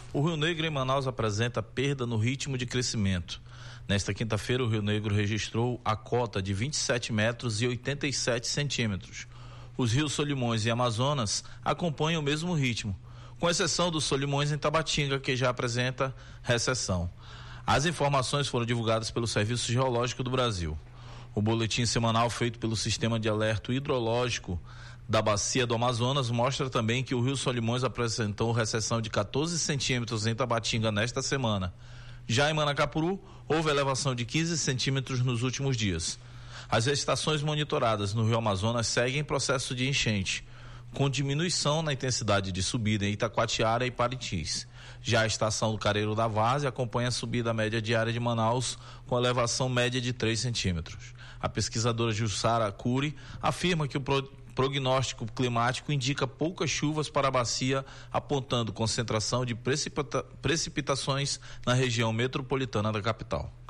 O Rio Negro em Manaus apresenta perda no ritmo de crescimento. Nesta quinta-feira, o Rio Negro registrou a cota de 27 metros e 87 centímetros. Os rios Solimões e Amazonas acompanham o mesmo ritmo, com exceção dos Solimões em Tabatinga, que já apresenta recessão. As informações foram divulgadas pelo Serviço Geológico do Brasil. O boletim semanal feito pelo Sistema de Alerta Hidrológico da Bacia do Amazonas mostra também que o Rio Solimões apresentou recessão de 14 centímetros em Tabatinga nesta semana. Já em Manacapuru, houve elevação de 15 centímetros nos últimos dias. As estações monitoradas no Rio Amazonas seguem em processo de enchente, com diminuição na intensidade de subida em Itacoatiara e Parintins. Já a estação do Careiro da Várzea acompanha a subida média diária de Manaus, com elevação média de 3 centímetros. A pesquisadora Jussara Cury afirma que o prognóstico climático indica poucas chuvas para a bacia, apontando concentração de precipitações na região metropolitana da capital.